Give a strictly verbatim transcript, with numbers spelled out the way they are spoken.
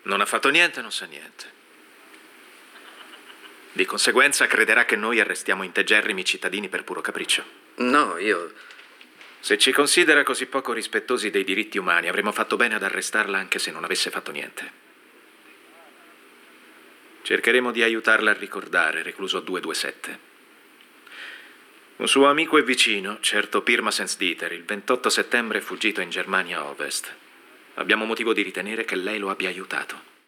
Non ha fatto niente, non sa niente. Di conseguenza crederà che noi arrestiamo integerrimi cittadini per puro capriccio. No, io... Se ci considera così poco rispettosi dei diritti umani, avremmo fatto bene ad arrestarla anche se non avesse fatto niente. Cercheremo di aiutarla a ricordare, recluso duecentoventisette. Un suo amico e vicino, certo Pirmasens Dieter, il ventotto settembre è fuggito in Germania Ovest. Abbiamo motivo di ritenere che lei lo abbia aiutato.